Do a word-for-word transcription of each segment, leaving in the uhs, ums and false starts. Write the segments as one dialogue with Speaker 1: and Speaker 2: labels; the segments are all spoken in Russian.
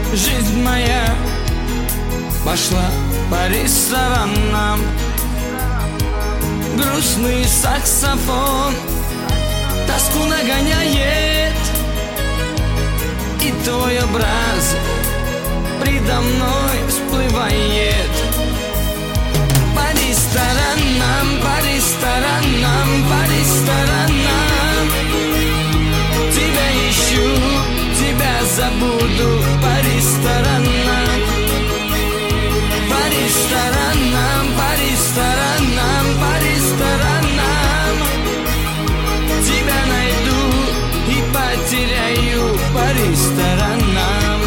Speaker 1: Жизнь моя пошла по ресторанам. Грустный саксофон тоску нагоняет, и твой образ предо мной всплывает. По ресторанам, по ресторанам, по ресторанам тебя ищу, тебя забуду. По ресторанам, по ресторанам, по ресторанам, по ресторанам тебя найду и потеряю. По ресторанам.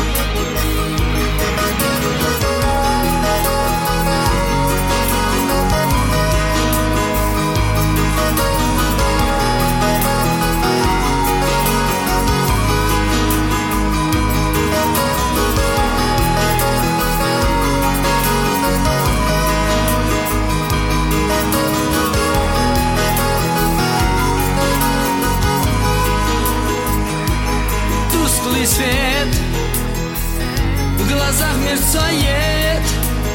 Speaker 1: Свет в глазах мерцает,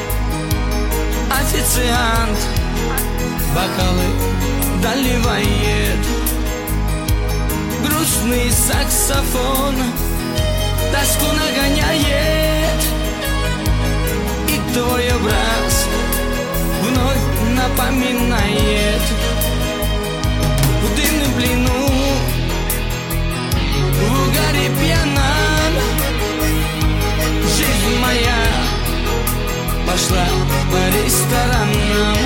Speaker 1: официант бокалы доливает. Грустный саксофон тоску нагоняет, и твой образ вновь напоминает. В дымном плену, в угаре пьяном, жизнь моя пошла по ресторанам.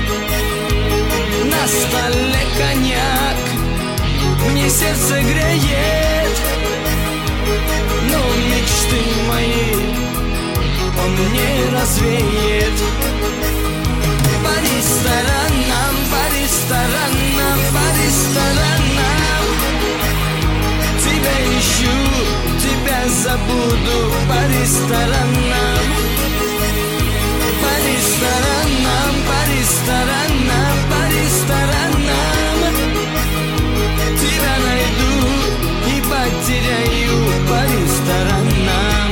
Speaker 1: На столе коньяк мне сердце греет, но мечты мои он не развеет. По ресторанам, по ресторанам, по ресторанам тебя ищу, тебя забуду. По ресторанам, по ресторанам, по ресторанам, по ресторанам тебя найду и потеряю. По ресторанам.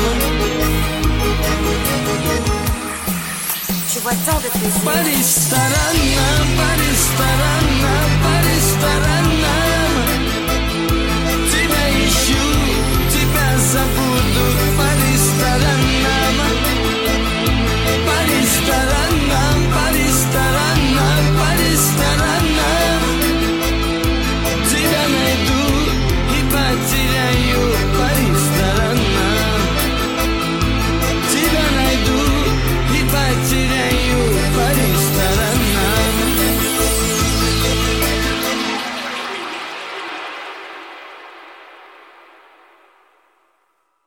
Speaker 2: Tu vois tant de plaisir.
Speaker 1: По ресторанам, по ресторанам.